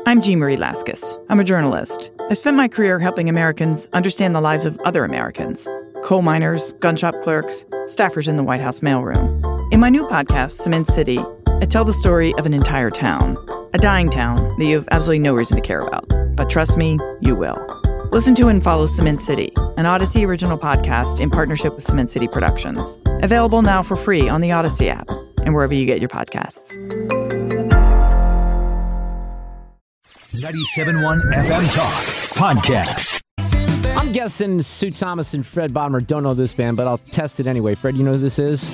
I'm Jean Marie Laskus. I'm a journalist. I spent my career helping Americans understand the lives of other Americans. Coal miners, gun shop clerks, staffers in the White House mailroom. In my new podcast, Cement City, I tell the story of an entire town. A dying town that you have absolutely no reason to care about. But trust me, you will. Listen to and follow Cement City, an Odyssey original podcast in partnership with Cement City Productions. Available now for free on the Odyssey app and wherever you get your podcasts. 97.1 FM Talk Podcast. I'm guessing Sue Thomas and Fred Bottomer don't know this band, but I'll test it anyway. Fred, you know who this is?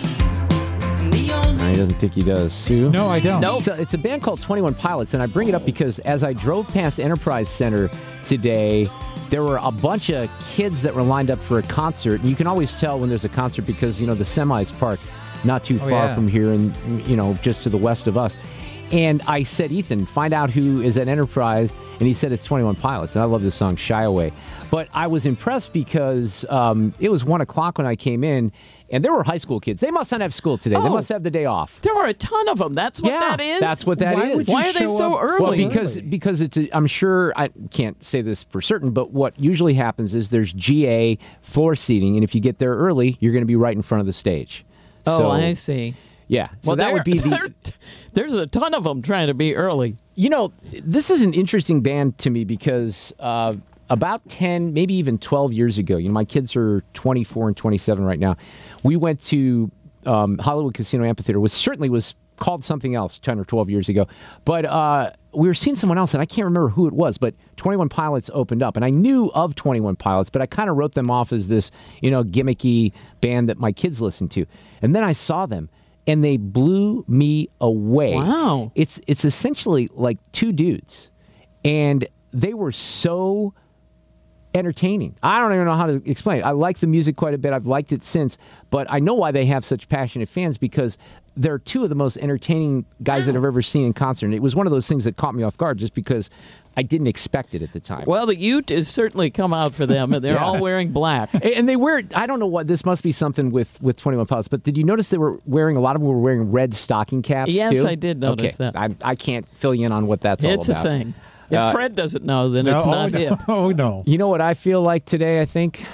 No, he doesn't think he does. Sue? No, I don't. No. It's a band called 21 Pilots, and I bring it up because as I drove past Enterprise Center today, there were a bunch of kids that were lined up for a concert. And you can always tell when there's a concert because, you know, the semis parked not too far from here and, you know, just to the west of us. And I said, Ethan, find out who is at Enterprise. And he said it's 21 Pilots. And I love this song, Shy Away. But I was impressed because it was 1 o'clock when I came in. And there were high school kids. They must not have school today. They must have the day off. There were a ton of them. That's what that is? That's what that is. Why are they so early? Well, because it's I'm sure, I can't say this for certain, but what usually happens is there's GA floor seating. And if you get there early, you're going to be right in front of the stage. Oh, I see. Yeah, so well, that would be there's a ton of them trying to be early. You know, this is an interesting band to me because about 10, maybe even 12 years ago, you know, my kids are 24 and 27 right now. We went to Hollywood Casino Amphitheater, which certainly was called something else 10 or 12 years ago. But we were seeing someone else, and I can't remember who it was, but 21 Pilots opened up. And I knew of 21 Pilots, but I kind of wrote them off as this, you know, gimmicky band that my kids listened to. And then I saw them. And they blew me away. Wow. It's essentially like two dudes. And they were so entertaining. I don't even know how to explain it. I like the music quite a bit. I've liked it since. But I know why they have such passionate fans, because they're two of the most entertaining guys that I've ever seen in concert. And it was one of those things that caught me off guard just because I didn't expect it at the time. Well, the Ute has certainly come out for them, and they're all wearing black. And they wear, I don't know what, this must be something with 21 Pilots, but did you notice they were wearing, a lot of them were wearing red stocking caps too? Yes, I did notice that. I can't fill you in on what that's all about. It's a thing. If Fred doesn't know, then it's not hip. Oh, no. You know what I feel like today, I think?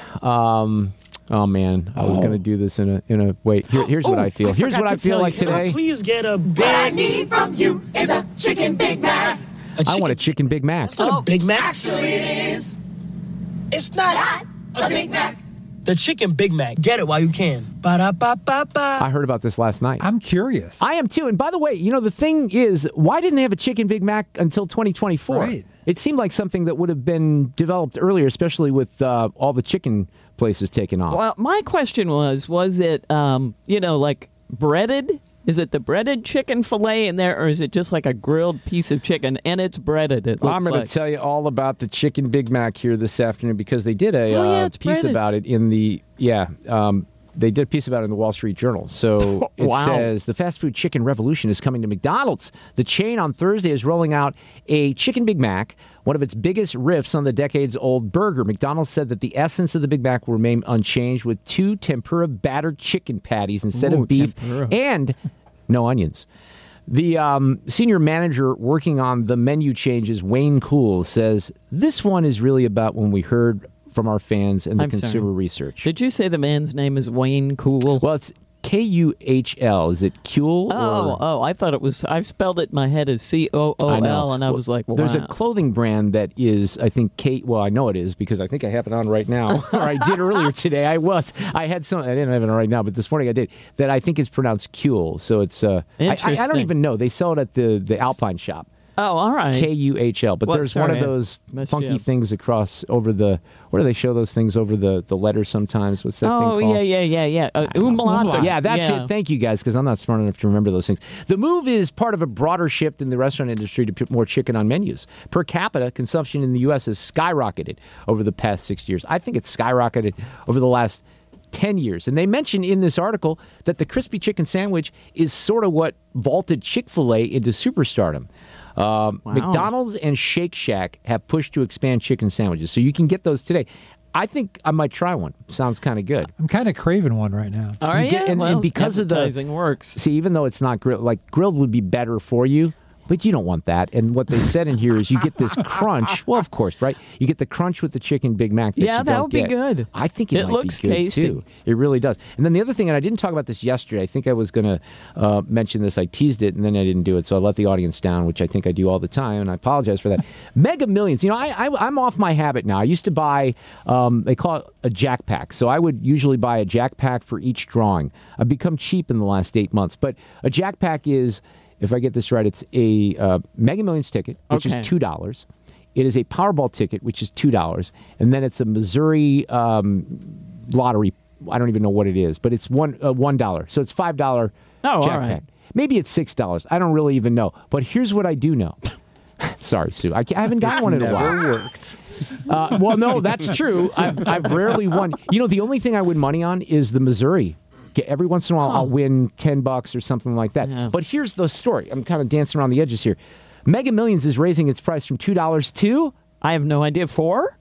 Oh, man, I was going to do this in a way. Here's what I feel. Here's what I feel like today. Please get a big... What I need from you is a chicken Big Mac. I want a chicken Big Mac. It's not a Big Mac. Actually, it is. It's not a Big Mac. The chicken Big Mac. Get it while you can. Ba-da-ba-ba-ba. I heard about this last night. I'm curious. I am too. And by the way, you know, the thing is, why didn't they have a chicken Big Mac until 2024? Right. It seemed like something that would have been developed earlier, especially with all the chicken places taking off. Well, my question was it, you know, like breaded? Is it the breaded chicken fillet in there, or is it just like a grilled piece of chicken, and it's breaded? I'm going to tell you all about the chicken Big Mac here this afternoon because they did a piece breaded. about it in the, they did a piece about it in the Wall Street Journal. So it says, the fast food chicken revolution is coming to McDonald's. The chain on Thursday is rolling out a chicken Big Mac, one of its biggest riffs on the decades-old burger. McDonald's said that the essence of the Big Mac will remain unchanged with 2 tempura battered chicken patties instead of beef and no onions. The senior manager working on the menu changes, Wayne Cool, says, this one is really about when we heard from our fans and the consumer research. Did you say the man's name is Wayne Cool? Well, it's Kuhl. Is it Kuhl? I thought it was. I spelled it in my head as Cool, and I was like, wow. There's a clothing brand that is, I think, Well, I know it is because I think I have it on right now. Or I did earlier today. I had some. I didn't have it on right now, but this morning I did. That I think is pronounced Kuhl. So it's. I don't even know. They sell it at the Alpine shop. Oh, all right. Kuhl. But there's one of those funky things across over the. Where do they show those things over the letters sometimes? What's that thing called? Oh, yeah. Umlaut. Yeah, that's it. Thank you, guys, because I'm not smart enough to remember those things. The move is part of a broader shift in the restaurant industry to put more chicken on menus. Per capita, consumption in the U.S. has skyrocketed over the past 6 years. I think it's skyrocketed over the last 10 years. And they mention in this article that the crispy chicken sandwich is sort of what vaulted Chick-fil-A into superstardom. McDonald's and Shake Shack have pushed to expand chicken sandwiches, so you can get those today. I think I might try one. Sounds kind of good. I'm kind of craving one right now. And because of the works. See, even though it's not grilled, like grilled would be better for you, But you don't want that. And what they said in here is you get this crunch. Well, of course, right? You get the crunch with the chicken Big Mac that you don't that would be get. good. I think it might looks be good, tasty. too. It really does. And then the other thing, and I didn't talk about this yesterday. I think I was going to mention this. I teased it, and then I didn't do it. So I let the audience down, which I think I do all the time, and I apologize for that. Mega Millions. I'm off my habit now. I used to buy, they call it a Jack Pack. So I would usually buy a Jack Pack for each drawing. I've become cheap in the last 8 months. But a Jack Pack is, if I get this right, it's a Mega Millions ticket, which is $2. It is a Powerball ticket, which is $2. And then it's a Missouri lottery. I don't even know what it is, but it's $1. So it's $5 Jack Pack. Maybe it's $6. I don't really even know. But here's what I do know. Sorry, Sue. I haven't got one in a while. Never worked. Well, no, that's true. I've rarely won. The only thing I win money on is the Missouri. Every once in a while, I'll win $10 or something like that. Yeah. But here's the story. I'm kind of dancing around the edges here. Mega Millions is raising its price from $2 to... I have no idea. $5.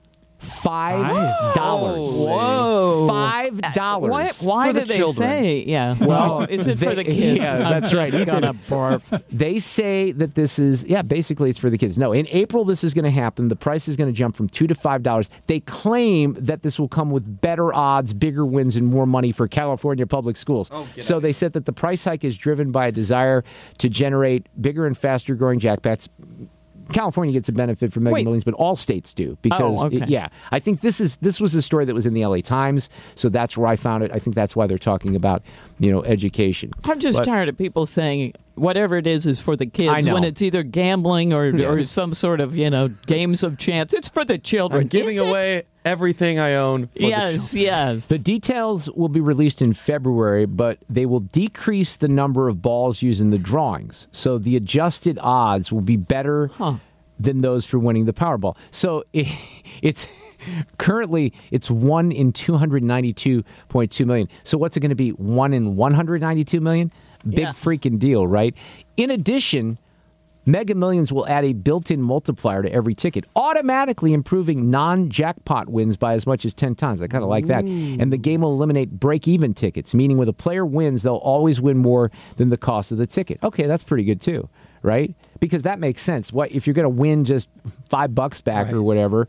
Whoa. $5. Why did they say? Yeah. Well, is it for the kids? Yeah, that's right. Gonna barf. They say that this is, basically it's for the kids. No, in April this is going to happen. The price is going to jump from $2 to $5. They claim that this will come with better odds, bigger wins, and more money for California public schools. So they said that the price hike is driven by a desire to generate bigger and faster growing jackpots. California gets a benefit from Mega Millions, but all states do because, I think this was a story that was in the LA Times, so that's where I found it. I think that's why they're talking about, education. I'm just tired of people saying whatever it is for the kids when it's either gambling or some sort of, games of chance. It's for the children. I'm giving away everything I own. Yes. The details will be released in February, but they will decrease the number of balls used in the drawings. So the adjusted odds will be better than those for winning the Powerball. So it's currently it's 1 in 292.2 million. So what's it going to be? 1 in 192 million? Big freaking deal, right? In addition, Mega Millions will add a built-in multiplier to every ticket, automatically improving non-jackpot wins by as much as 10 times. I kind of like that. And the game will eliminate break-even tickets, meaning when a player wins, they'll always win more than the cost of the ticket. Okay, that's pretty good too, right? Because that makes sense. What if you're going to win just $5 back or whatever?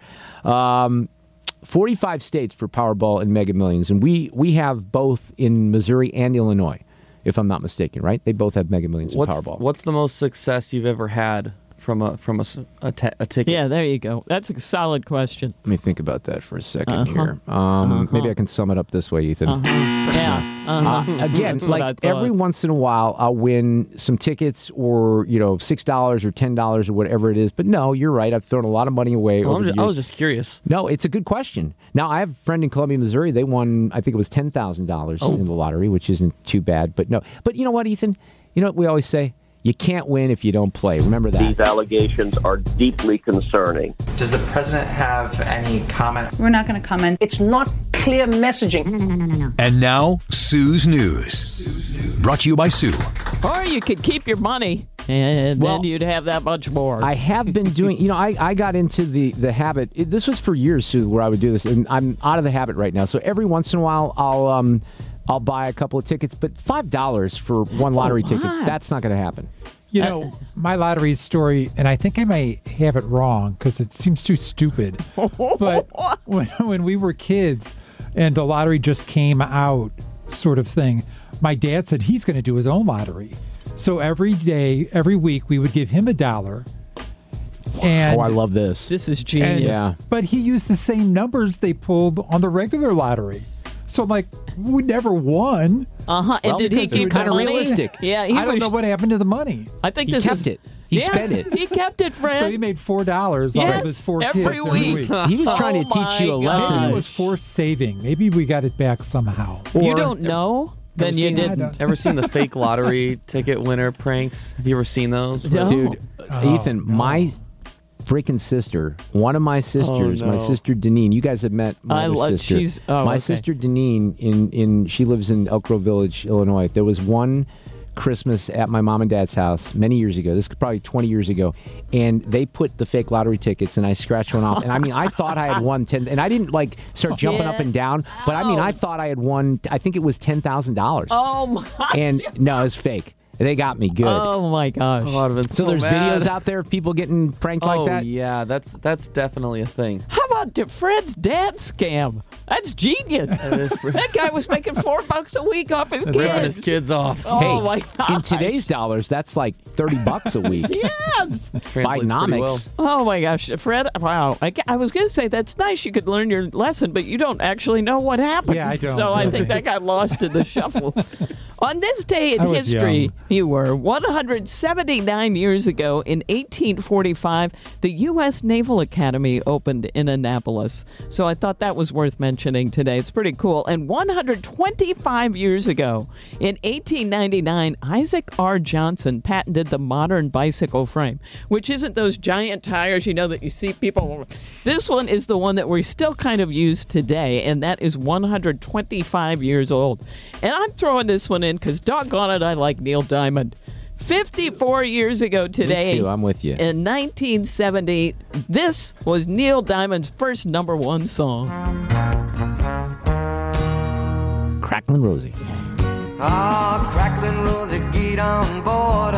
45 states for Powerball and Mega Millions, and we have both in Missouri and Illinois, if I'm not mistaken, right? They both have Mega Millions and Powerball. What's the most success you've ever had from a ticket? Yeah, there you go. That's a solid question. Let me think about that for a second here. Maybe I can sum it up this way, Ethan. Again, like every once in a while, I'll win some tickets or, $6 or $10 or whatever it is. But no, you're right. I've thrown a lot of money away over the years. I was just curious. No, it's a good question. Now, I have a friend in Columbia, Missouri. They won, I think it was $10,000 in the lottery, which isn't too bad. But no. But you know what, Ethan? You know what we always say? You can't win if you don't play. Remember that. These allegations are deeply concerning. Does the president have any comment? We're not going to comment. It's not clear messaging. No. And now, Sue's News. Brought to you by Sue. Or you could keep your money, and then you'd have that much more. I have been doing, I got into the habit. This was for years, Sue, where I would do this, and I'm out of the habit right now. So every once in a while, I'll buy a couple of tickets, but $5 for one lottery ticket, that's not going to happen. My lottery story, and I think I might have it wrong because it seems too stupid. But when we were kids and the lottery just came out sort of thing, my dad said he's going to do his own lottery. So every week, we would give him $1. And I love this. This is genius. But he used the same numbers they pulled on the regular lottery. So, we never won. And did he keep kind of realistic? Yeah, I don't know what happened to the money. I think he kept it. He spent it. He kept it, Fred. So he made $4 out of his 4 kids every week. He was trying to teach you a lesson. Maybe it was forced saving. Maybe we got it back somehow. You don't know? Then you didn't. Ever seen the fake lottery ticket winner pranks? Have you ever seen those? No. Dude, Ethan, my freaking sister, one of my sisters, my sister Deneen. You guys have met my other sister. My sister Deneen, she lives in Elk Grove Village, Illinois. There was one Christmas at my mom and dad's house many years ago. This is probably 20 years ago. And they put the fake lottery tickets, and I scratched one off. And I thought I had won 10, and I didn't start jumping up and down. But I thought I had won, I think it was $10,000. Oh my! And no, it was fake. They got me good. Oh my gosh! Oh, I'd have been so there's mad. videos out there of people getting pranked like that? Oh yeah, that's definitely a thing. How about Fred's dad scam? That's genius. That guy was making $4 a week off his kids. Ripping his kids off. Oh Hey, my gosh! in today's dollars, that's like $30 a week. Yes. Translates pretty well. Oh my gosh, Fred! Wow, I was going to say that's nice. You could learn your lesson, but you don't actually know what happened. Yeah, I don't. So I think that got lost in the shuffle. On this day in I was history, young. you were 179 years ago in 1845, the U.S. Naval Academy opened in Annapolis. So I thought that was worth mentioning today. It's pretty cool. And 125 years ago in 1899, Isaac R. Johnson patented the modern bicycle frame, which isn't those giant tires, that you see people. This one is the one that we still kind of use today, and that is 125 years old. And I'm throwing this one in because, doggone it, I like Neil Diamond. 54 years ago today. Me too, I'm with you. In 1970, this was Neil Diamond's first #1 song. Cracklin' Rosie. Ah, Cracklin' Rosie, get on board.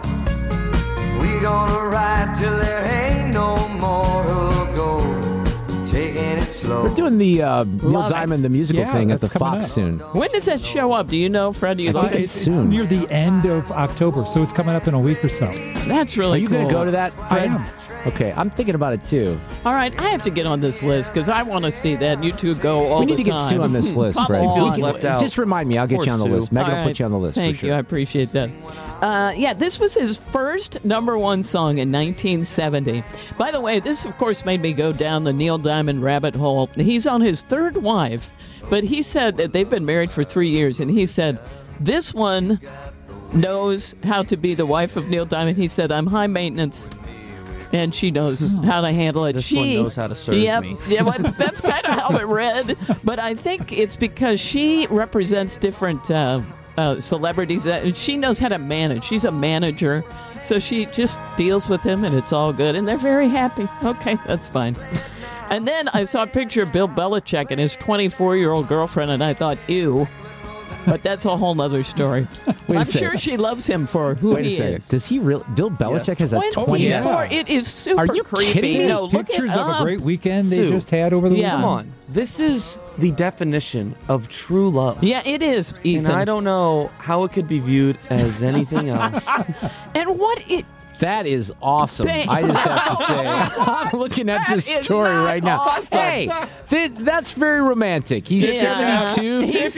We gonna ride till there ain't no more to go. Taking it slow. We're doing the Neil Diamond, the musical Yeah, thing at the that's coming Fox up. soon. When does that show up? Do you know, Fred? Do you I look think at it's soon. Near the end of October, so it's coming up in a week or so. That's really Are you cool. going to go to that, I Fred? am. Okay, I'm thinking about it too. All right, I have to get on this list because I want to see that. You two go all We need the to get time. Sue on this list, Come Fred. on. feels left out. Just remind me. I'll get Poor you on the Sue. list. Megan All will right. put you on the list Thank for sure. you. I appreciate that. This was his first #1 song in 1970. By the way, this, of course, made me go down the Neil Diamond rabbit hole. He's on his third wife, but he said that they've been married for 3 years, and he said, this one knows how to be the wife of Neil Diamond. He said, I'm high maintenance. And she knows how to handle it. This she one knows how to serve yep, me. Yeah, well, that's kind of how it read. But I think it's because she represents different celebrities. She knows how to manage. She's a manager. So she just deals with him, and it's all good. And they're very happy. Okay, that's fine. And then I saw a picture of Bill Belichick and his 24-year-old girlfriend, and I thought, ew. But that's a whole other story. Wait a I'm second. sure she loves him for who Wait a he second. is. Does he really? Bill Belichick has a 24. 20. yes. It is super Are you creepy. kidding me? No, look Pictures it of a up. great weekend they Sue. just had over the Yeah. weekend. Come on. This is the definition of true love. Yeah, it is, Ethan. And I don't know how it could be viewed as anything else. And what it... That is awesome. Thank- I just have to say, I'm looking at this That is story not right now. awesome. Hey, that's very romantic. He's Yeah. 72. He's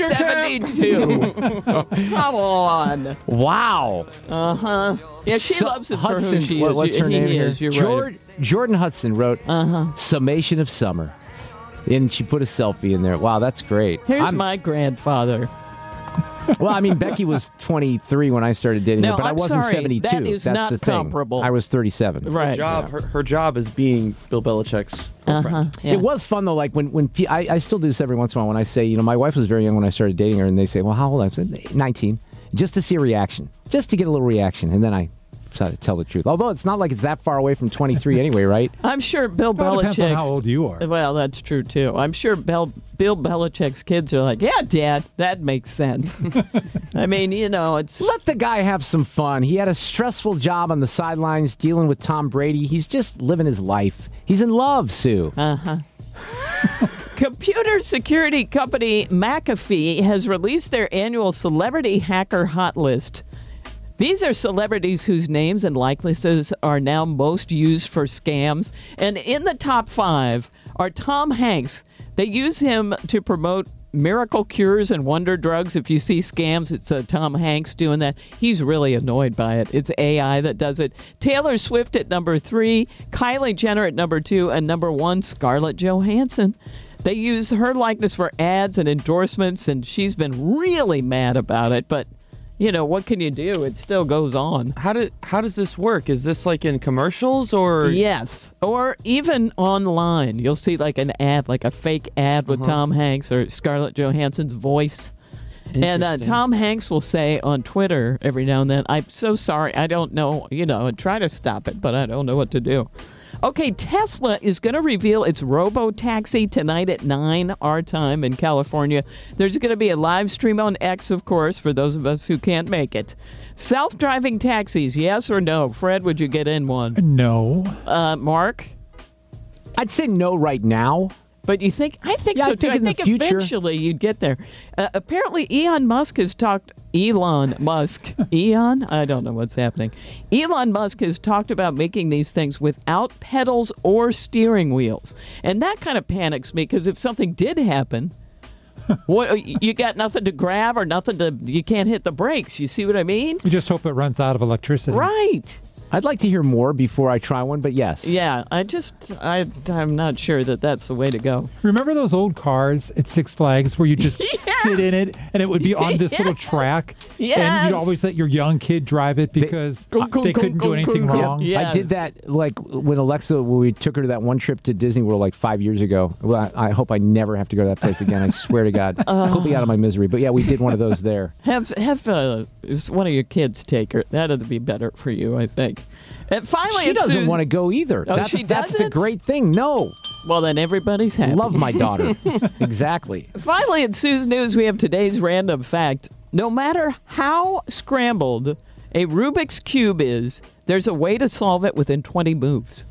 72. Come on. Wow. Uh-huh. Yeah, she loves him Hudson, for who she is. What's her He name here? is, you're right. Jordan Hudson wrote Uh-huh. Summation of Summer. And she put a selfie in there. Wow, that's great. Here's my grandfather. Well, I mean, Becky was 23 when I started dating No, her, but I I'm wasn't sorry. 72. That is That's not the thing. comparable. I was 37. Right. Her job is being Bill Belichick's girlfriend. Uh-huh. Yeah. It was fun though. Like when I still do this every once in a while. When I say, my wife was very young when I started dating her, and they say, "Well, how old?" I said, 19, just to see a reaction, just to get a little reaction, and then I decided to tell the truth. Although it's not like it's that far away from 23 anyway, right? I'm sure Bill Well, it Belichick. depends on how old you are. Well, that's true too. I'm sure Bill Belichick's kids are like, "Yeah, Dad, that makes sense." I mean, it's Let the guy have some fun. He had a stressful job on the sidelines dealing with Tom Brady. He's just living his life. He's in love, Sue. Computer security company McAfee has released their annual Celebrity Hacker Hot List. These are celebrities whose names and likenesses are now most used for scams. And in the top 5 are Tom Hanks. They use him to promote miracle cures and wonder drugs. If you see scams, it's Tom Hanks doing that. He's really annoyed by it. It's AI that does it. Taylor Swift at number 3, Kylie Jenner at number 2, and number 1, Scarlett Johansson. They use her likeness for ads and endorsements, and she's been really mad about it. But, what can you do? It still goes on. How does this work? Is this like in commercials or? Yes, or even online. You'll see like an ad, like a fake ad with Tom Hanks or Scarlett Johansson's voice. And Tom Hanks will say on Twitter every now and then, "I'm so sorry, I don't know, and try to stop it, but I don't know what to do." Okay, Tesla is going to reveal its robo-taxi tonight at 9 our time in California. There's going to be a live stream on X, of course, for those of us who can't make it. Self-driving taxis, yes or no? Fred, would you get in one? No. Mark? I'd say no right now. But you think? I think Yeah, so I too. think in the future. Eventually you'd get there. Apparently, Elon Musk has talked. Elon Musk. Eon? I don't know what's happening. Elon Musk has talked about making these things without pedals or steering wheels, and that kind of panics me because if something did happen, what you got nothing to grab or nothing to. You can't hit the brakes. You see what I mean? You just hope it runs out of electricity. Right. I'd like to hear more before I try one, but yes. Yeah, I'm not sure that that's the way to go. Remember those old cars at Six Flags where you just sit in it and it would be on this little track? Yes. And you'd always let your young kid drive it because they couldn't do anything wrong? I did that like when Alexa, when we took her to that one trip to Disney World like 5 years ago. Well, I hope I never have to go to that place again. I swear to God. Pull me out of my misery. But yeah, we did one of those there. Have one of your kids take her. That'd be better for you, I think. And finally, She doesn't want to go either. Oh, that's she that's the doesn't? great thing. No. Well, then everybody's happy. Love my daughter. Exactly. Finally, in Sue's News, we have today's random fact. No matter how scrambled a Rubik's Cube is, there's a way to solve it within 20 moves.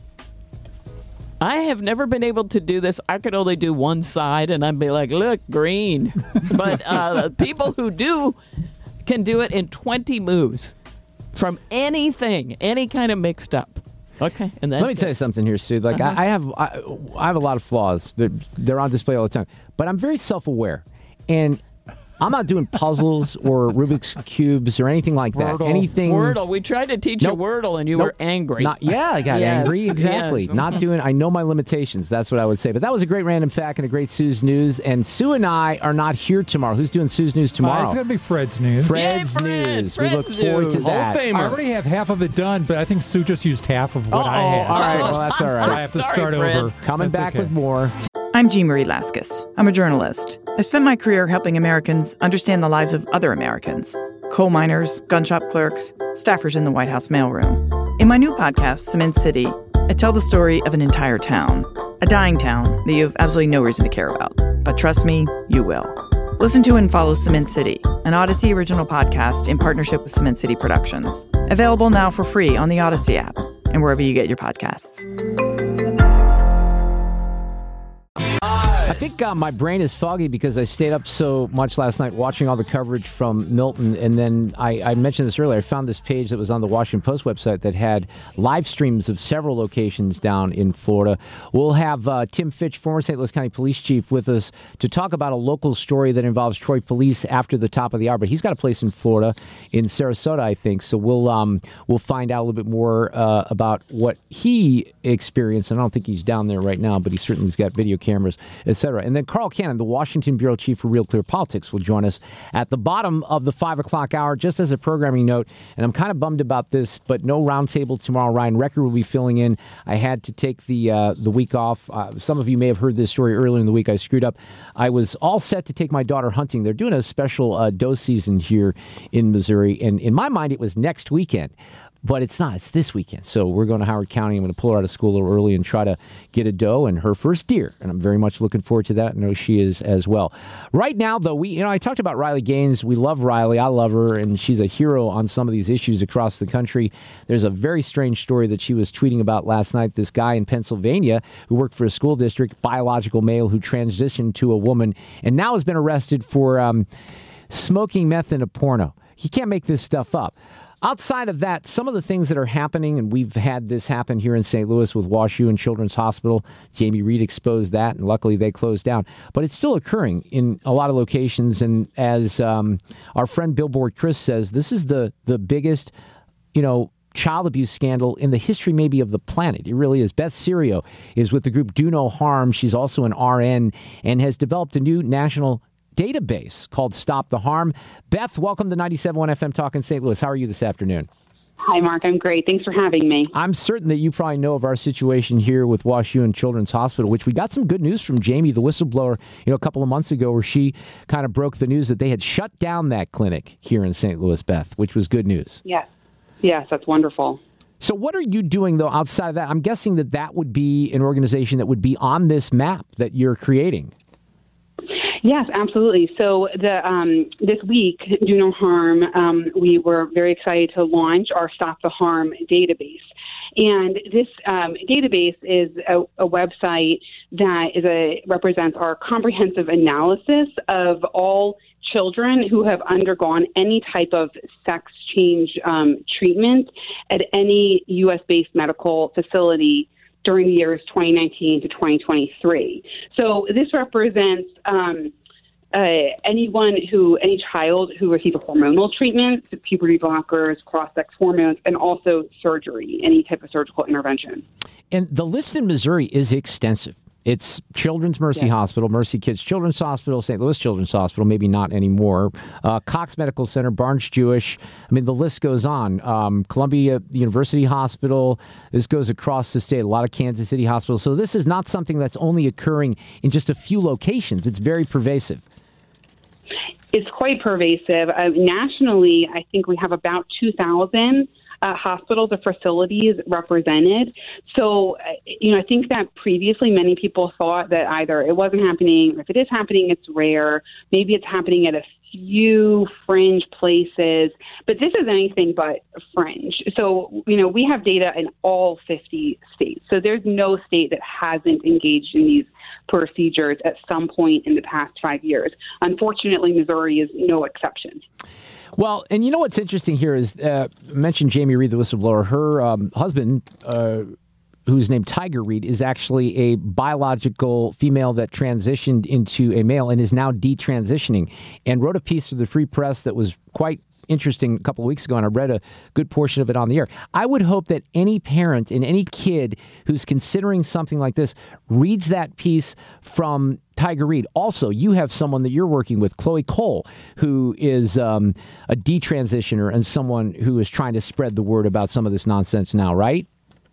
I have never been able to do this. I could only do one side, and I'd be like, look, green. But people who do can do it in 20 moves from anything, any kind of mixed up. Okay, and then let me tell you something here, Sue. Like I have a lot of flaws. They're on display all the time, but I'm very self-aware, and I'm not doing puzzles or Rubik's cubes or anything like that. Wordle. We tried to teach you Wordle, and you were angry. I got angry. Exactly. Yes. Not doing. I know my limitations. That's what I would say. But that was a great random fact and a great Sue's News. And Sue and I are not here tomorrow. Who's doing Sue's News tomorrow? It's going to be Fred's News. Fred's News. We look forward to that. I already have half of it done, but I think Sue just used half of what I had. All right. Well, that's all right. I have to start over. Coming back with more. I'm Jean Marie Laskus. I'm a journalist. I spent my career helping Americans understand the lives of other Americans. Coal miners, gun shop clerks, staffers in the White House mailroom. In my new podcast, Cement City, I tell the story of an entire town. A dying town that you have absolutely no reason to care about. But trust me, you will. Listen to and follow Cement City, an Odyssey original podcast in partnership with Cement City Productions. Available now for free on the Odyssey app and wherever you get your podcasts. I think my brain is foggy because I stayed up so much last night watching all the coverage from Milton. And then I mentioned this earlier. I found this page that was on the Washington Post website that had live streams of several locations down in Florida. We'll have Tim Fitch, former St. Louis County Police Chief, with us to talk about a local story that involves Troy Police after the top of the hour. But he's got a place in Florida, in Sarasota, I think. So we'll find out a little bit more about what he experienced. And I don't think he's down there right now, but he certainly's got video cameras, etc. And then Carl Cannon, the Washington Bureau Chief for Real Clear Politics, will join us at the bottom of the 5 o'clock hour, just as a programming note. And I'm kind of bummed about this, but no roundtable tomorrow. Ryan Recker will be filling in. I had to take the week off. Some of you may have heard this story earlier in the week. I screwed up. I was all set to take my daughter hunting. They're doing a special doe season here in Missouri. And in my mind, it was next weekend. But it's not. It's this weekend. So we're going to Howard County. I'm going to pull her out of school a little early and try to get a doe and her first deer. And I'm very much looking forward to that. I know she is as well. Right now, though, I talked about Riley Gaines. We love Riley. I love her. And she's a hero on some of these issues across the country. There's a very strange story that she was tweeting about last night. This guy in Pennsylvania who worked for a school district, biological male, who transitioned to a woman and now has been arrested for smoking meth in a porno. You can't make this stuff up. Outside of that, some of the things that are happening, and we've had this happen here in St. Louis with WashU and Children's Hospital. Jamie Reed exposed that, and luckily they closed down. But it's still occurring in a lot of locations, and as our friend Billboard Chris says, this is the biggest, child abuse scandal in the history maybe of the planet. It really is. Beth Serio is with the group Do No Harm. She's also an RN and has developed a new national database called Stop the Harm. Beth, welcome to 97.1 FM Talk in St. Louis. How are you this afternoon? Hi, Mark. I'm great. Thanks for having me. I'm certain that you probably know of our situation here with WashU and Children's Hospital, which we got some good news from Jamie, the whistleblower, a couple of months ago, where she kind of broke the news that they had shut down that clinic here in St. Louis, Beth, which was good news. Yes, that's wonderful. So what are you doing, though, outside of that? I'm guessing that would be an organization that would be on this map that you're creating. Yes, absolutely. So this week, Do No Harm, we were very excited to launch our Stop the Harm database. And this database is a website that represents our comprehensive analysis of all children who have undergone any type of sex change treatment at any U.S.-based medical facility during the years 2019 to 2023. So this represents any child who received a hormonal treatment, puberty blockers, cross-sex hormones, and also surgery, any type of surgical intervention. And the list in Missouri is extensive. It's Children's Mercy Hospital, Mercy Kids Children's Hospital, St. Louis Children's Hospital, maybe not anymore, Cox Medical Center, Barnes Jewish. I mean, the list goes on. Columbia University Hospital. This goes across the state, a lot of Kansas City hospitals. So this is not something that's only occurring in just a few locations. It's very pervasive. It's quite pervasive. Nationally, I think we have about 2,000 hospitals or facilities represented. So, I think that previously many people thought that either it wasn't happening, if it is happening, it's rare. Maybe it's happening at a few fringe places, but this is anything but fringe. So, we have data in all 50 states. So there's no state that hasn't engaged in these procedures at some point in the past 5 years. Unfortunately, Missouri is no exception. Well, and what's interesting here is, mentioned Jamie Reed, the whistleblower. Her husband, who's named Tiger Reed, is actually a biological female that transitioned into a male and is now detransitioning, and wrote a piece for the Free Press that was quite interesting a couple of weeks ago, and I read a good portion of it on the air. I would hope that any parent and any kid who's considering something like this reads that piece from Tiger Reed. Also, you have someone that you're working with, Chloe Cole, who is a detransitioner and someone who is trying to spread the word about some of this nonsense now, right?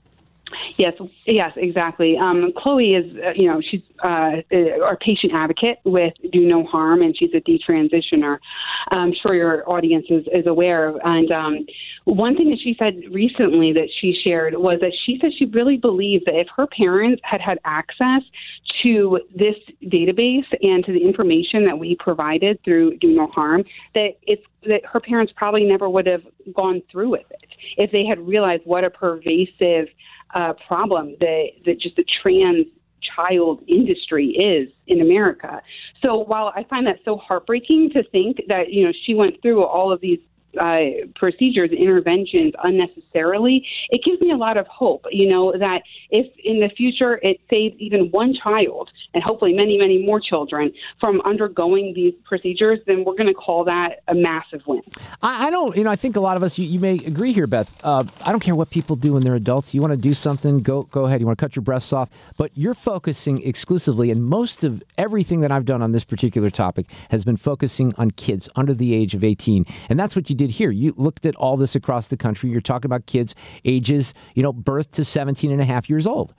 Yes, exactly. Chloe is, she's our patient advocate with Do No Harm, and she's a detransitioner. I'm sure your audience is aware of. And one thing that she said recently that she shared was that she said she really believed that if her parents had access to this database and to the information that we provided through Do No Harm, that her parents probably never would have gone through with it if they had realized what a pervasive problem that just the trans child industry is in America. So while I find that so heartbreaking to think that, she went through all of these procedures, interventions unnecessarily, it gives me a lot of hope, that if in the future it saves even one child and hopefully many, many more children from undergoing these procedures, then we're going to call that a massive win. I don't, I think a lot of us, you may agree here, Beth. I don't care what people do when they're adults. You want to do something, go ahead. You want to cut your breasts off, but you're focusing exclusively, and most of everything that I've done on this particular topic has been focusing on kids under the age of 18. And that's what you did here. You looked at all this across the country. You're talking about kids ages, birth to 17 and a half years old.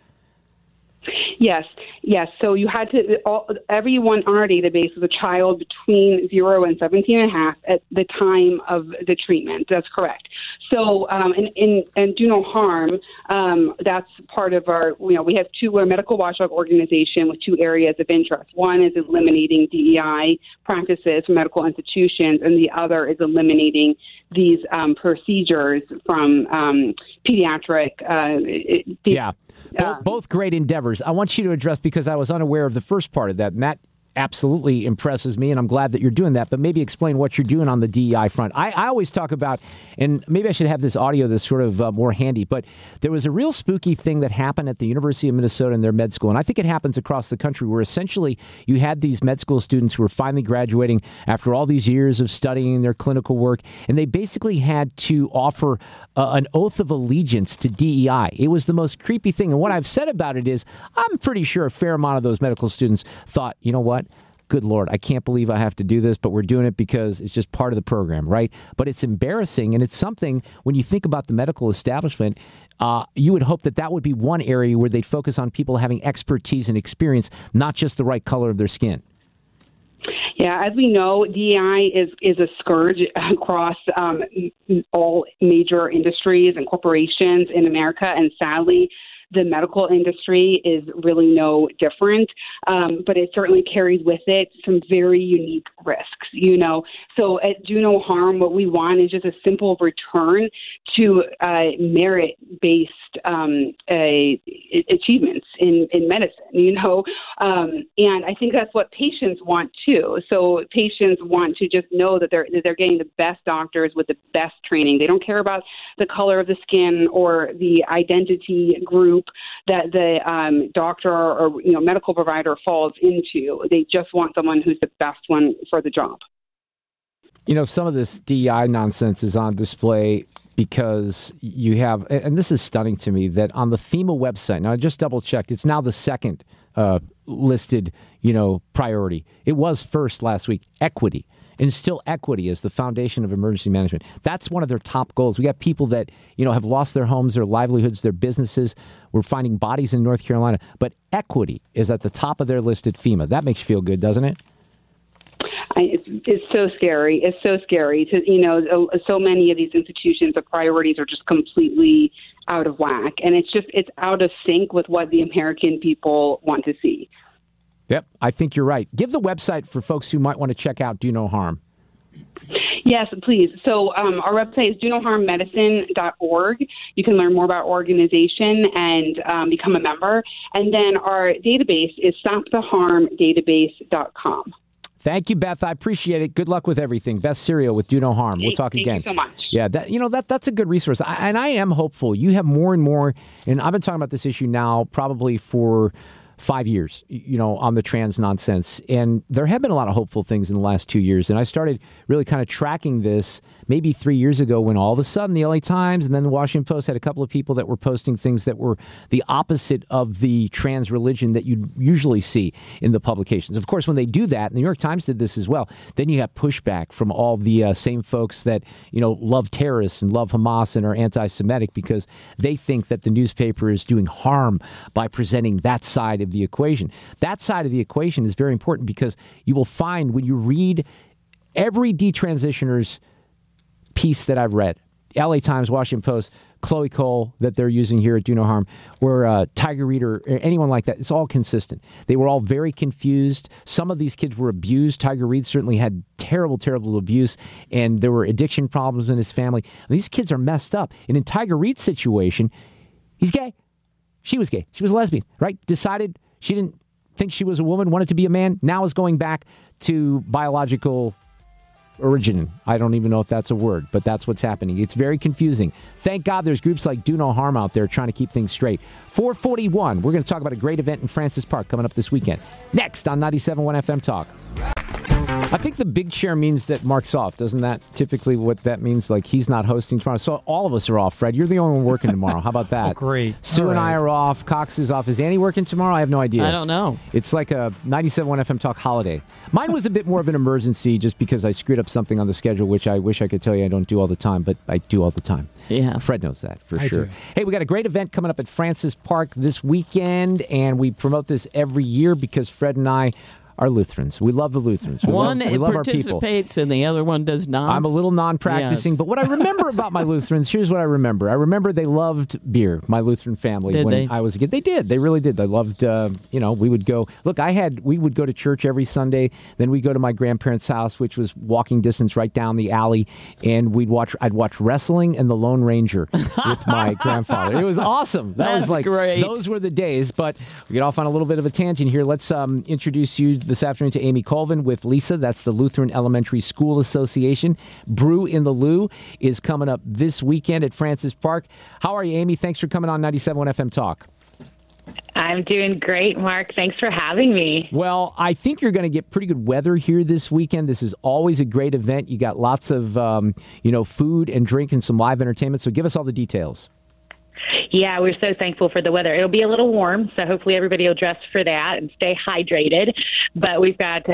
Yes. So you had to, everyone on our database was a child between 0 and 17 and a half at the time of the treatment. That's correct. So, and Do No Harm, that's part of our, we have we're a medical watchdog organization with two areas of interest. One is eliminating DEI practices from medical institutions, and the other is eliminating these procedures from pediatric. Both great endeavors. I want you to address, because I was unaware of the first part of that, and that absolutely impresses me, and I'm glad that you're doing that, but maybe explain what you're doing on the DEI front. I always talk about, and maybe I should have this audio that's sort of more handy, but there was a real spooky thing that happened at the University of Minnesota in their med school, and I think it happens across the country, where essentially you had these med school students who were finally graduating after all these years of studying their clinical work, and they basically had to offer an oath of allegiance to DEI. It was the most creepy thing, and what I've said about it is I'm pretty sure a fair amount of those medical students thought, you know what? Good Lord, I can't believe I have to do this, but we're doing it because it's just part of the program, right? But it's embarrassing, and it's something, when you think about the medical establishment, you would hope that would be one area where they'd focus on people having expertise and experience, not just the right color of their skin. Yeah, as we know, DEI is a scourge across all major industries and corporations in America, and sadly, the medical industry is really no different, but it certainly carries with it some very unique risks, So at Do No Harm, what we want is just a simple return to merit-based achievements in medicine, and I think that's what patients want too. So patients want to just know that they're getting the best doctors with the best training. They don't care about the color of the skin or the identity group that the doctor or medical provider falls into. They just want someone who's the best one for the job. Some of this DEI nonsense is on display because you have, and this is stunning to me, that on the FEMA website, now I just double checked, it's now the second listed, priority. It was first last week, equity. And still equity is the foundation of emergency management. That's one of their top goals. We got people that, have lost their homes, their livelihoods, their businesses. We're finding bodies in North Carolina. But equity is at the top of their list at FEMA. That makes you feel good, doesn't it? It's so scary. It's so scary to, so many of these institutions, the priorities are just completely out of whack. And it's out of sync with what the American people want to see. Yep, I think you're right. Give the website for folks who might want to check out Do No Harm. Yes, please. So our website is donoharmmedicine.org. You can learn more about our organization and become a member. And then our database is stoptheharmdatabase.com. Thank you, Beth. I appreciate it. Good luck with everything. Beth Serial with Do No Harm. We'll talk again. Thank you so much. Yeah, that's a good resource. And I am hopeful. You have more and more, and I've been talking about this issue now probably for 5 years, on the trans nonsense. And there have been a lot of hopeful things in the last 2 years. And I started really kind of tracking this maybe 3 years ago when all of a sudden the LA Times and then the Washington Post had a couple of people that were posting things that were the opposite of the trans religion that you usually see in the publications. Of course, when they do that, the New York Times did this as well, then you have pushback from all the same folks that, love terrorists and love Hamas and are anti-Semitic because they think that the newspaper is doing harm by presenting that side of the equation. That side of the equation is very important because you will find when you read every detransitioner's piece that I've read, LA Times, Washington Post, Chloe Cole that they're using here at Do No Harm, or Tiger Reed or anyone like that, it's all consistent. They were all very confused. Some of these kids were abused. Tiger Reed certainly had terrible, terrible abuse, and there were addiction problems in his family. And these kids are messed up. And in Tiger Reed's situation, he's gay. She was gay. She was a lesbian, right? Decided she didn't think she was a woman, wanted to be a man, now is going back to biological origin. I don't even know if that's a word, but that's what's happening. It's very confusing. Thank God there's groups like Do No Harm out there trying to keep things straight. 441, we're going to talk about a great event in Francis Park coming up this weekend. Next on 97.1 FM Talk. I think the big chair means that Mark's off. Doesn't that typically what that means? Like he's not hosting tomorrow. So all of us are off, Fred. You're the only one working tomorrow. How about that? Oh, great. Sue and I are off. Cox is off. Is Annie working tomorrow? I have no idea. I don't know. It's like a 97.1 FM Talk holiday. Mine was a bit more of an emergency just because I screwed up something on the schedule, which I wish I could tell you I don't do all the time, but I do all the time. Yeah. Fred knows that for I sure. do. Hey, we got a great event coming up at Francis Park this weekend, and we promote this every year because Fred and I are Lutherans. We love the Lutherans. We love our people. Participates and the other one does not. I'm a little non-practicing, but what I remember about my Lutherans, here's what I remember. I remember they loved beer, my Lutheran family. Did when they? I was a kid. They did. They really did. They loved, we would go. Look, we would go to church every Sunday. Then we'd go to my grandparents' house, which was walking distance right down the alley, and I'd watch wrestling and The Lone Ranger with my grandfather. It was awesome. That's great. Those were the days, but we get off on a little bit of a tangent here. Let's introduce you this afternoon to Amy Colvin with Lisa. That's the Lutheran Elementary School Association. Brew in the Lou is coming up this weekend at Francis Park. How are you, Amy? Thanks for coming on 97.1 FM Talk. I'm doing great, Mark. Thanks for having me. Well, I think you're going to get pretty good weather here this weekend. This is always a great event. You got lots of, food and drink and some live entertainment. So give us all the details. Yeah, we're so thankful for the weather. It'll be a little warm, so hopefully everybody will dress for that and stay hydrated. But we've got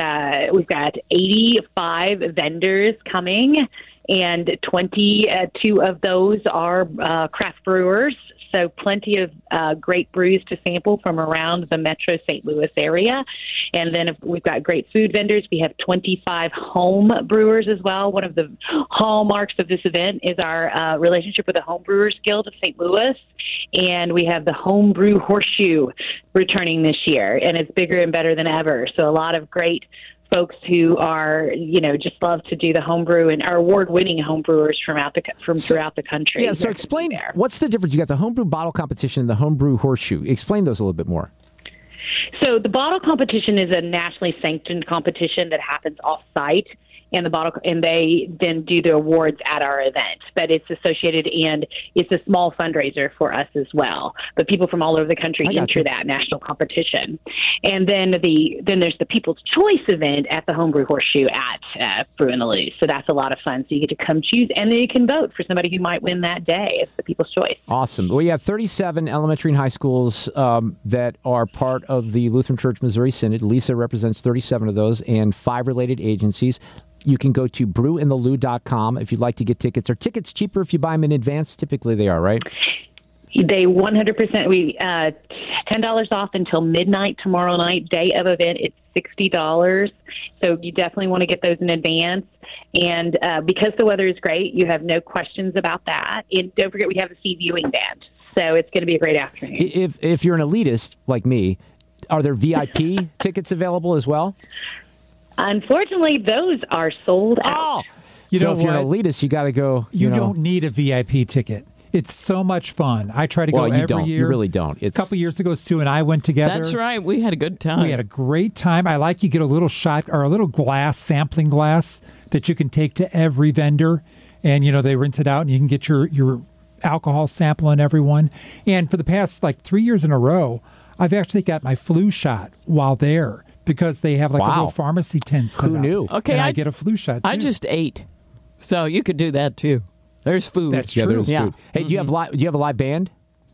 85 vendors coming, and 22 of those are craft brewers. So plenty of great brews to sample from around the Metro St. Louis area. And then we've got great food vendors. We have 25 home brewers as well. One of the hallmarks of this event is our relationship with the Home Brewers Guild of St. Louis. And we have the Homebrew Horseshoe returning this year, and it's bigger and better than ever. So a lot of great folks who are, just love to do the homebrew and are award-winning homebrewers from throughout the country. Yeah, so explain, what's the difference? You got the homebrew bottle competition and the homebrew horseshoe. Explain those a little bit more. So the bottle competition is a nationally sanctioned competition that happens off-site. And they then do the awards at our event. But it's associated, and it's a small fundraiser for us as well. But people from all over the country enter that national competition. And then there's the People's Choice event at the Homebrew Horseshoe at Brew in the Lou. So that's a lot of fun. So you get to come choose, and then you can vote for somebody who might win that day. It's the People's Choice. Awesome. We have 37 elementary and high schools that are part of the Lutheran Church Missouri Synod. Lisa represents 37 of those and 5 related agencies. You can go to brewinthelu.com if you'd like to get tickets. Are tickets cheaper if you buy them in advance? Typically they are, right? They 100%. We $10 off until midnight tomorrow night. Day of event, it's $60. So you definitely want to get those in advance. And because the weather is great, you have no questions about that. And don't forget, we have a sea viewing band. So it's going to be a great afternoon. If you're an elitist like me, are there VIP tickets available as well? Unfortunately, those are sold out. If you're an elitist, you got to go. You don't need a VIP ticket. It's so much fun. I try to go every year. You really don't. A couple years ago, Sue and I went together. That's right. We had a good time. We had a great time. I like you get a little shot or a little sampling glass that you can take to every vendor. And, they rinse it out and you can get your alcohol sample on everyone. And for the past 3 years in a row, I've actually got my flu shot while there. Because they have a little pharmacy tent set up. Who knew? Okay, and I get a flu shot, too. I just ate. So you could do that, too. There's food. That's true. There's food. Hey, do you have a live band,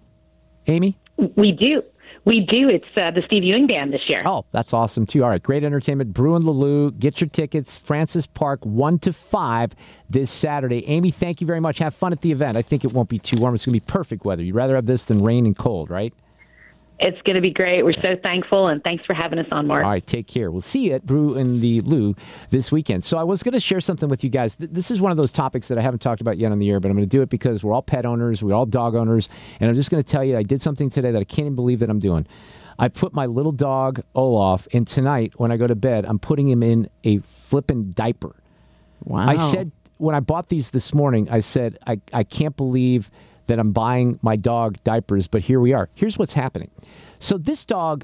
Amy? We do. It's the Steve Ewing Band this year. Oh, that's awesome, too. All right, great entertainment. Brew in the Lou. Get your tickets. Francis Park, 1 to 5 this Saturday. Amy, thank you very much. Have fun at the event. I think it won't be too warm. It's going to be perfect weather. You'd rather have this than rain and cold, right? It's going to be great. We're so thankful, and thanks for having us on, Mark. All right, take care. We'll see you at Brew in the Lou this weekend. So I was going to share something with you guys. This is one of those topics that I haven't talked about yet on the air, but I'm going to do it because we're all pet owners, we're all dog owners, and I'm just going to tell you I did something today that I can't even believe that I'm doing. I put my little dog, Olaf, and tonight when I go to bed, I'm putting him in a flippin' diaper. Wow. I said, when I bought these this morning, I said, I can't believe that I'm buying my dog diapers, but here we are. Here's what's happening. So this dog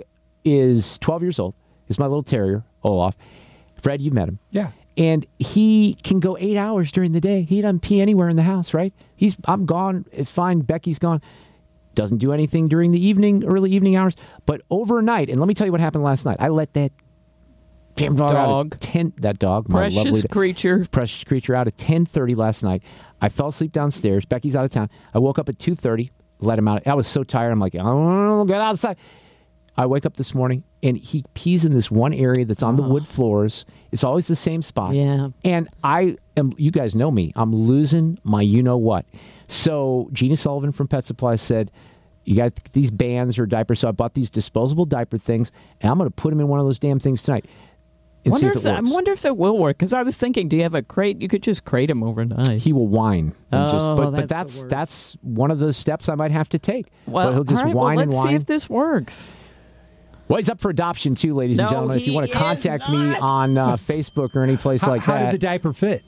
is 12 years old. He's my little terrier, Olaf. Fred, you've met him. Yeah. And he can go 8 hours during the day. He doesn't pee anywhere in the house, right? I'm gone. It's fine. Becky's gone. Doesn't do anything during the early evening hours. But overnight, and let me tell you what happened last night. I let that damn dog out at that dog, my lovely precious creature, out at 10:30 last night. I fell asleep downstairs. Becky's out of town. I woke up at 2:30, let him out. I was so tired. I'm like, oh, get outside. I wake up this morning, and he pees in this one area that's on the wood floors. It's always the same spot. Yeah. And you guys know me, I'm losing my you-know-what. So Gina Sullivan from Pet Supply said, you got these bands or diapers, so I bought these disposable diaper things, and I'm going to put them in one of those damn things tonight. And see if it works. I wonder if that will work, because I was thinking, do you have a crate? You could just crate him overnight. He will whine. But that's that's one of the steps I might have to take. Well, but he'll just whine and whine. Let's see if this works. Well, he's up for adoption, too, ladies and gentlemen. If you want to contact me on Facebook or any place like that. How did the diaper fit?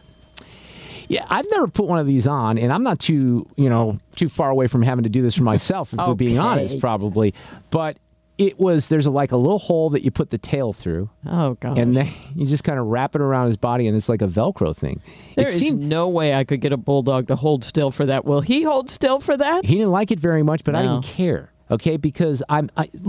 Yeah, I've never put one of these on, and I'm not too far away from having to do this for myself, if we're being honest, probably. But there's a little hole that you put the tail through. Oh, gosh. And then you just kind of wrap it around his body, and it's like a Velcro thing. There is no way I could get a bulldog to hold still for that. Will he hold still for that? He didn't like it very much, but I didn't care. Okay, because I'm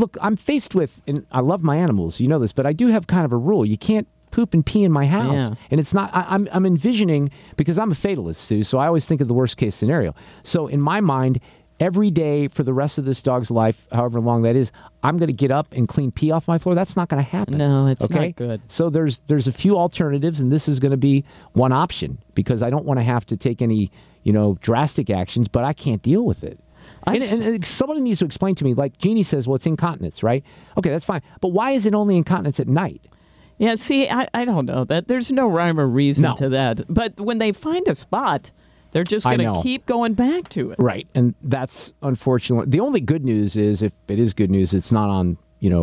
faced with, and I love my animals, you know this, but I do have kind of a rule. You can't poop and pee in my house. Yeah. And it's not, I'm envisioning, because I'm a fatalist, Sue, so I always think of the worst case scenario. So in my mind, every day for the rest of this dog's life, however long that is, I'm going to get up and clean pee off my floor. That's not going to happen. No, it's not good. So there's a few alternatives, and this is going to be one option, because I don't want to have to take any, drastic actions, but I can't deal with it. And somebody needs to explain to me, like Jeannie says, well, it's incontinence, right? Okay, that's fine. But why is it only incontinence at night? Yeah, see, I don't know that. There's no rhyme or reason to that. But when they find a spot, they're just going to keep going back to it. Right, and that's unfortunate. The only good news is, if it is good news, it's not on,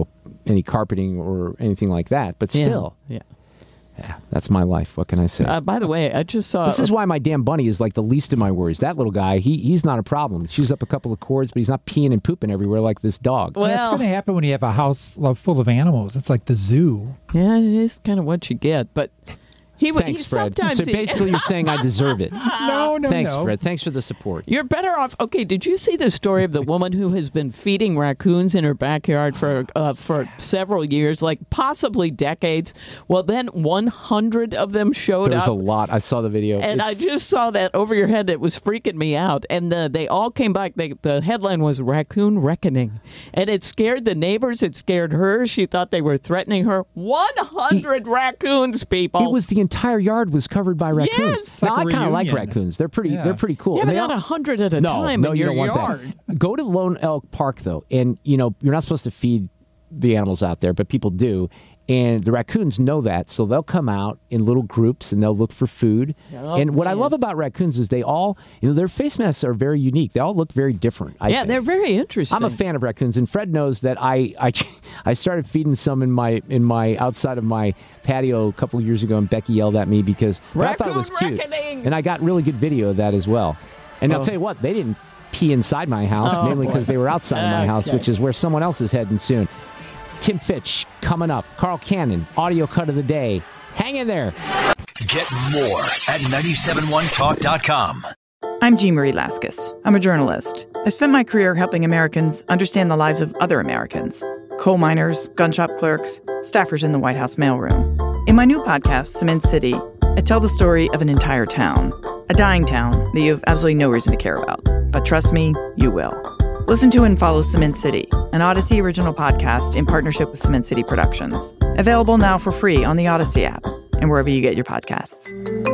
any carpeting or anything like that. But still. Yeah, that's my life. What can I say? By the way, I just saw... This is why my damn bunny is like the least of my worries. That little guy, he's not a problem. He chews up a couple of cords, but he's not peeing and pooping everywhere like this dog. Well, that's going to happen when you have a house full of animals. It's like the zoo. Yeah, it is kind of what you get, but... Thanks, Fred. So basically you're saying I deserve it. No. Thanks, Fred. Thanks for the support. You're better off. Okay, did you see the story of the woman who has been feeding raccoons in her backyard for several years, like possibly decades? Well, then 100 of them showed up. There's a lot. I saw the video. And I just saw that over your head. It was freaking me out. And they all came back. The headline was Raccoon Reckoning. And it scared the neighbors. It scared her. She thought they were threatening her. 100 raccoons, people. It was the entire yard was covered by raccoons. Yes. Now, I kind of like raccoons. They're pretty cool. Yeah, but not 100 at a time in your yard. Go to Lone Elk Park, though, and, you're not supposed to feed the animals out there, but people do. And the raccoons know that, so they'll come out in little groups and they'll look for food. And what I love about raccoons is they all, their face masks are very unique. They all look very different. I think. They're very interesting. I'm a fan of raccoons, and Fred knows that I started feeding some in my outside of my patio a couple years ago, and Becky yelled at me because I thought it was cute, and I got really good video of that as well. And I'll tell you what, they didn't pee inside my house, mainly because they were outside of my house, which is where someone else is heading soon. Tim Fitch coming up. Carl Cannon, audio cut of the day. Hang in there. Get more at 971talk.com. I'm Jean Marie Laskus. I'm a journalist. I spent my career helping Americans understand the lives of other Americans. Coal miners, gun shop clerks, staffers in the White House mailroom. In my new podcast, Cement City, I tell the story of an entire town. A dying town that you have absolutely no reason to care about. But trust me, you will. Listen to and follow Cement City, an Odyssey original podcast in partnership with Cement City Productions. Available now for free on the Odyssey app and wherever you get your podcasts.